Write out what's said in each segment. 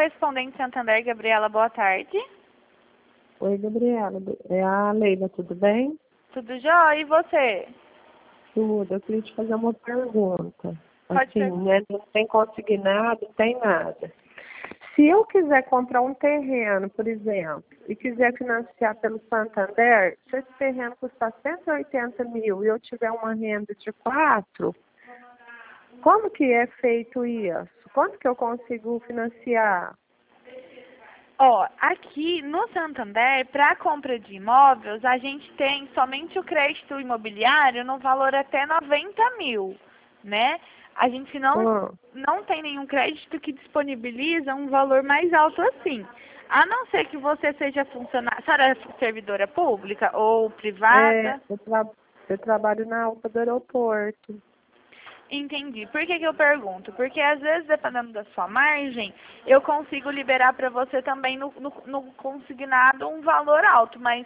correspondente Santander, Gabriela, boa tarde. Oi, Gabriela. É a Leila, tudo bem? Tudo jóia, e você? Tudo. Eu queria te fazer uma pergunta. Pode Assim, perguntar. né, não tem consignado, não tem nada. Se eu quiser comprar um terreno, por exemplo, e quiser financiar pelo Santander, se esse terreno custar 180 mil e eu tiver uma renda de 4, como que é feito isso? Quanto que eu consigo financiar? Ó, aqui no Santander, para compra de imóveis, a gente tem somente o crédito imobiliário no valor até 90 mil, né? A gente não tem nenhum crédito que disponibiliza um valor mais alto assim. A não ser que você seja funcionária, a senhora é servidora pública ou privada? Eu trabalho na alta do aeroporto. Entendi. Por que que eu pergunto? Porque às vezes, dependendo da sua margem, eu consigo liberar para você também no consignado um valor alto, mas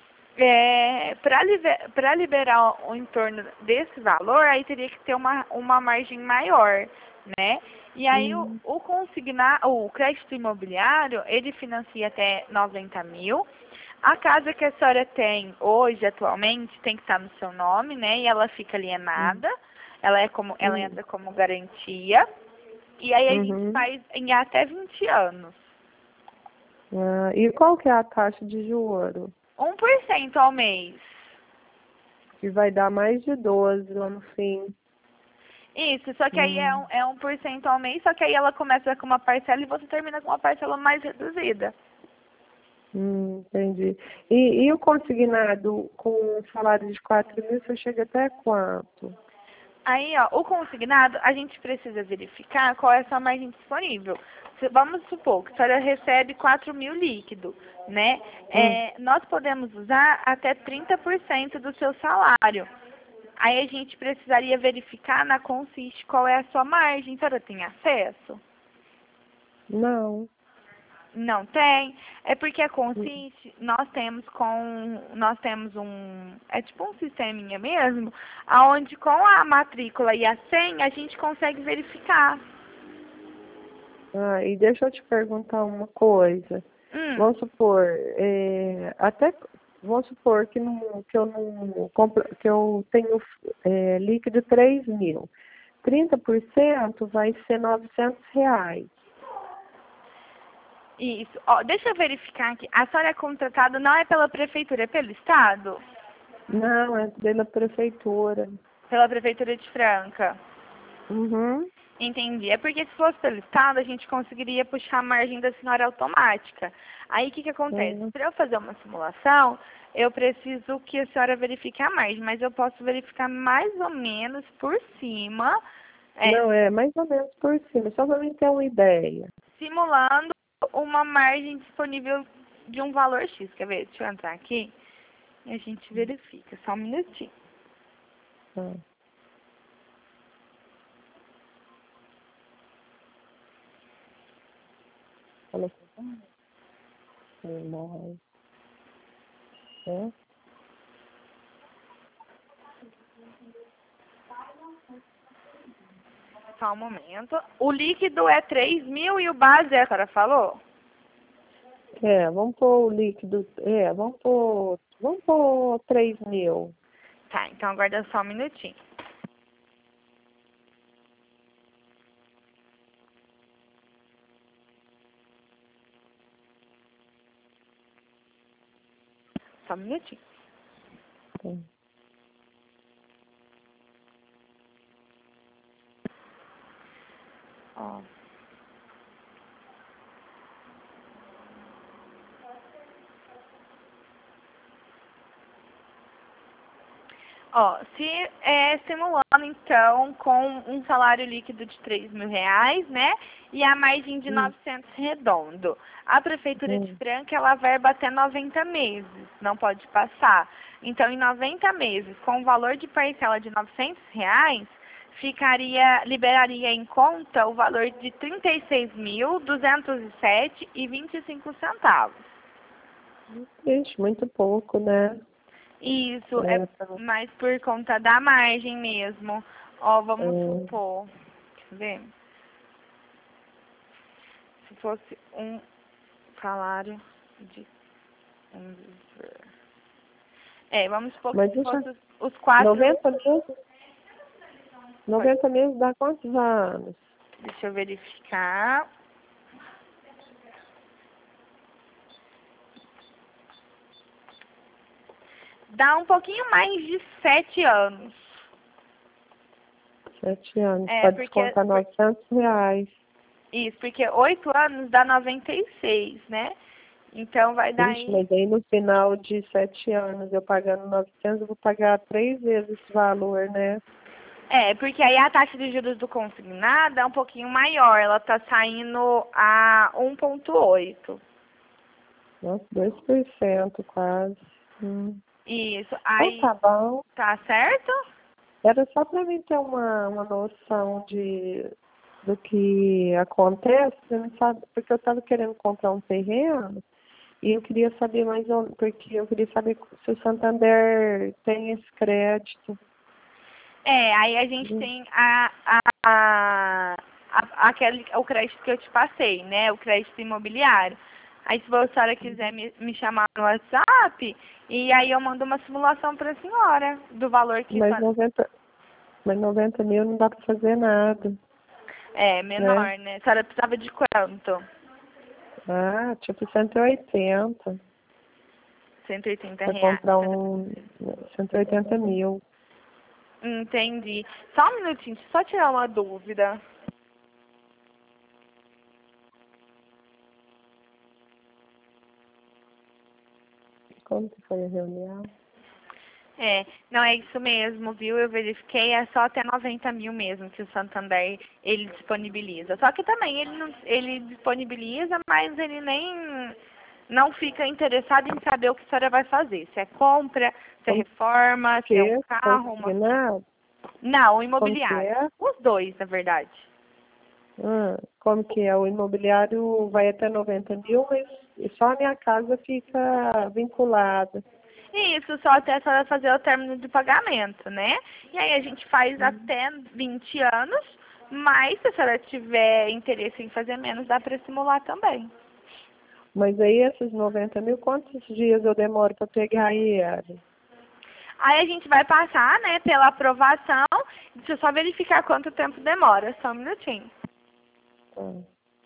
para liberar o entorno desse valor, aí teria que ter uma margem maior, né? E aí o crédito imobiliário, ele financia até 90 mil. A casa que a senhora tem hoje, atualmente, tem que estar no seu nome, né? E ela fica alienada. Ela entra como garantia. E aí a gente faz em até 20 anos. E qual que é a taxa de juros? 1% ao mês. Que vai dar mais de 12 lá no fim. Isso, só que aí é 1% ao mês, só que aí ela começa com uma parcela e você termina com uma parcela mais reduzida. Entendi. E o consignado com um salário de 4 mil, você chega até quanto? Aí, ó, o consignado, a gente precisa verificar qual é a sua margem disponível. Vamos supor que a senhora recebe 4 mil líquido, né? Nós podemos usar até 30% do seu salário. Aí a gente precisaria verificar na Consiste qual é a sua margem. A senhora tem acesso? Não. Não tem? É porque a Consiste, nós temos é tipo um sisteminha mesmo, aonde com a matrícula e a senha a gente consegue verificar. E deixa eu te perguntar uma coisa. Vamos supor, vamos supor que eu tenho líquido 3 mil. 30% vai ser R$ 900. Isso. Ó, deixa eu verificar aqui. A senhora é contratada não é pela prefeitura, é pelo estado? Não, é pela prefeitura. Pela prefeitura de Franca. Uhum. Entendi. É porque se fosse pelo estado, a gente conseguiria puxar a margem da senhora automática. Aí o que acontece? Para eu fazer uma simulação, eu preciso que a senhora verifique a margem, mas eu posso verificar mais ou menos por cima. Não, é mais ou menos por cima, só para mim ter uma ideia. Simulando uma margem disponível de um valor X. Quer ver? Deixa eu entrar aqui e a gente verifica. Só um minutinho. Tá. Olha aqui. Só um momento. O líquido é 3 mil e o base a senhora falou? Vamos pôr o líquido, vamos pôr 3 mil. Tá, então aguarda só um minutinho. Só um minutinho. Tá. Ó. Ó, simulando então com um salário líquido de 3 mil reais, né? E a margem de 900 redondo. A Prefeitura de Franca, ela verba até 90 meses, não pode passar. Então, em 90 meses, com o valor de parcela de 900 reais, liberaria em conta o valor de 36.207,25 centavos. Ixi, muito pouco, né? Isso, é mais por conta da margem mesmo. Ó, vamos supor. Deixa eu ver. se fosse um salário de vamos supor que Mas se deixa, fosse os 4, 90 meses dá quantos anos? deixa eu verificar. Dá um pouquinho mais de 7 anos. 7 anos, É, pode porque descontar R$ 900. isso, porque 8 anos dá 96, né? Então vai dar Ixi, mas aí no final de 7 anos, eu pagando 900, eu vou pagar 3 vezes esse valor, né? porque aí a taxa de juros do consignado é um pouquinho maior, ela tá saindo a 1,8. Nossa, 2% quase. Isso, Então aí tá bom. tá certo? Era só para mim ter uma noção do que acontece, eu não sabe, porque eu estava querendo comprar um terreno e eu queria saber mais porque eu queria saber se o Santander tem esse crédito. Aí a gente tem o crédito que eu te passei, né? O crédito imobiliário. Aí se a senhora quiser me chamar no WhatsApp, e aí eu mando uma simulação para a senhora do valor que Mas 90 mil não dá para fazer nada, né? menor, né? A senhora precisava de quanto? Ah, tipo 180. 180 Para reais. comprar 180 mil. Entendi. Só um minutinho, só tirar uma dúvida. Como que foi a reunião? Não é isso mesmo, viu? Eu verifiquei, é só até 90 mil mesmo que o Santander ele disponibiliza. Só que também ele disponibiliza, mas ele nem não fica interessado em saber o que a senhora vai fazer. Se é compra, se é Como reforma, se é um que carro, consignado? Não, o Como que imobiliário. é? Os dois, na verdade. Como que é? O imobiliário vai até 90 mil, mas só a minha casa fica vinculada. Isso, só até a senhora fazer o término de pagamento, né? E aí a gente faz até 20 anos, mas se a senhora tiver interesse em fazer menos, dá para simular também. Mas aí esses 90 mil, quantos dias eu demoro para pegar ele? Aí a gente vai passar, né, pela aprovação. Deixa eu só verificar quanto tempo demora, só um minutinho. Ah,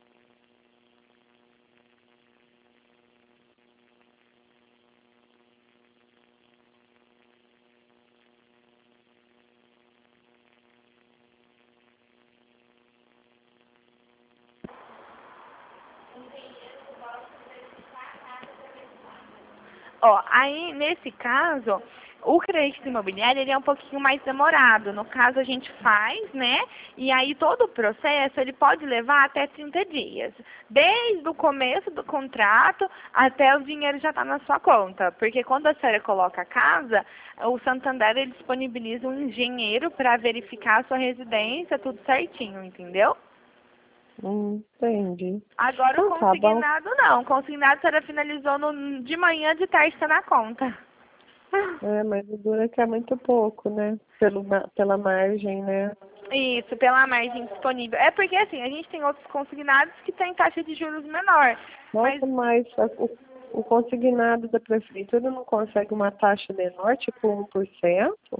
Aí nesse caso, o crédito imobiliário ele é um pouquinho mais demorado. No caso a gente faz, né? E aí todo o processo ele pode levar até 30 dias. Desde o começo do contrato até o dinheiro já está na sua conta. Porque quando a senhora coloca a casa, o Santander ele disponibiliza um engenheiro para verificar a sua residência, tudo certinho, entendeu? entendi. Agora o Então tá bom. consignado não. O consignado a senhora finalizou de manhã, de tarde está na conta. Mas o duro é que é muito pouco, né? Pela margem, né? Isso, pela margem disponível. É porque assim, a gente tem outros consignados que têm taxa de juros menor. Mas Nossa, mas o consignado da prefeitura não consegue uma taxa menor, tipo 1%?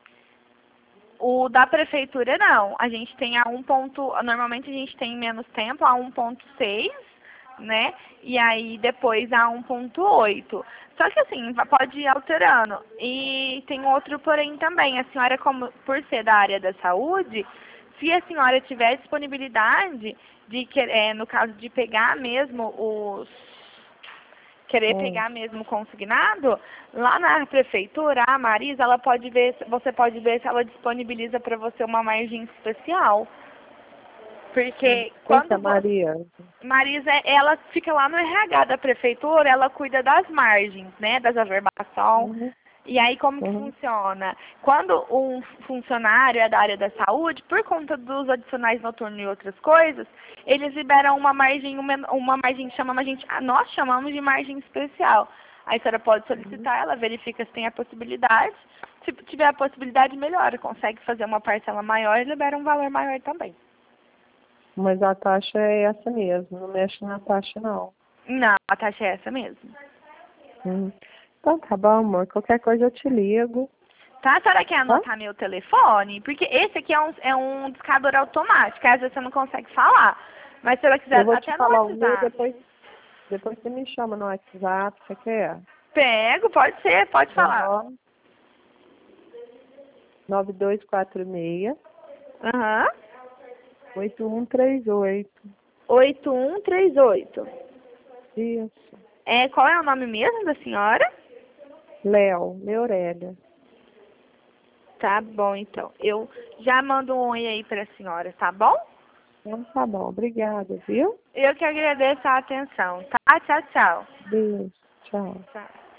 o da prefeitura não. A gente tem normalmente a gente tem menos tempo, a 1,6, né? E aí depois a 1,8. Só que assim, pode ir alterando. E tem outro porém também. A senhora, como por ser da área da saúde, se a senhora tiver disponibilidade de no caso de pegar mesmo querer pegar mesmo consignado, lá na prefeitura, a Marisa, ela pode ver, você pode ver se ela disponibiliza para você uma margem especial. Porque Quem que é a quando Maria? Marisa, ela fica lá no RH da prefeitura, ela cuida das margens, né, das averbação. Uhum, E aí como que uhum. funciona? Quando um funcionário é da área da saúde, por conta dos adicionais noturnos e outras coisas, eles liberam uma margem que nós chamamos de margem especial. Aí a senhora pode solicitar, ela verifica se tem a possibilidade. Se tiver a possibilidade, melhora, consegue fazer uma parcela maior e libera um valor maior também. Mas a taxa é essa mesmo, não mexe na taxa não. Não, a taxa é essa mesmo. Então tá bom, amor. Qualquer coisa eu te ligo. Tá? A senhora quer Tá? anotar meu telefone? Porque esse aqui é um discador automático, às vezes você não consegue falar. Mas se ela quiser, Eu vou te até no falar o meu, WhatsApp. depois você me chama no WhatsApp, você quer? Pego, pode ser, pode falar. 9246 Aham. 8138. 8138. Isso. Qual é o nome mesmo da senhora? Léo, Aurélia. Tá bom, então. Eu já mando um oi aí pra senhora, tá bom? Então tá bom, obrigada, viu? Eu que agradeço a atenção, tá? Tchau, tchau. Beijo, tchau. Tchau.